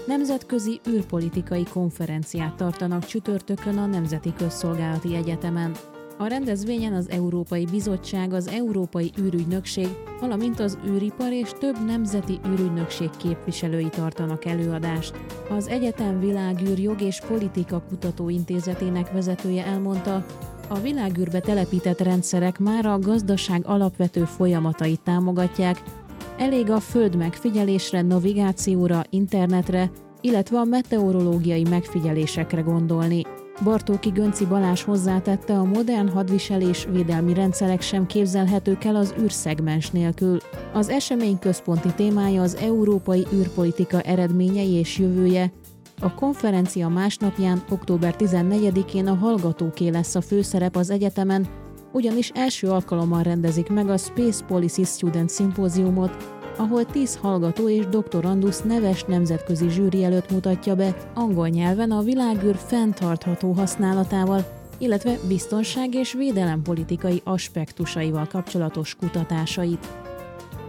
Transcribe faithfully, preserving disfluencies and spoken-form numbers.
Nemzetközi űrpolitikai konferenciát tartanak csütörtökön a Nemzeti Közszolgálati Egyetemen. A rendezvényen az Európai Bizottság, az Európai űrügynökség, valamint az űripar és több nemzeti űrügynökség képviselői tartanak előadást. Az egyetem Világűr Jog és Politika Kutatóintézetének vezetője elmondta, a világűrbe telepített rendszerek már a gazdaság alapvető folyamatait támogatják, elég a föld megfigyelésre, navigációra, internetre, illetve a meteorológiai megfigyelésekre gondolni. Bartóki Gönci Balázs hozzátette, a modern hadviselés védelmi rendszerek sem képzelhetők el az űrszegmens nélkül. Az esemény központi témája az európai űrpolitika eredményei és jövője. A konferencia másnapján, október tizennegyedikén a hallgatóké lesz a főszerep az egyetemen, ugyanis első alkalommal rendezik meg a Space Policy Student Symposiumot, ahol tíz hallgató és doktorandusz neves nemzetközi zsűri előtt mutatja be angol nyelven a világűr fenntartható használatával, illetve biztonság és védelempolitikai aspektusaival kapcsolatos kutatásait.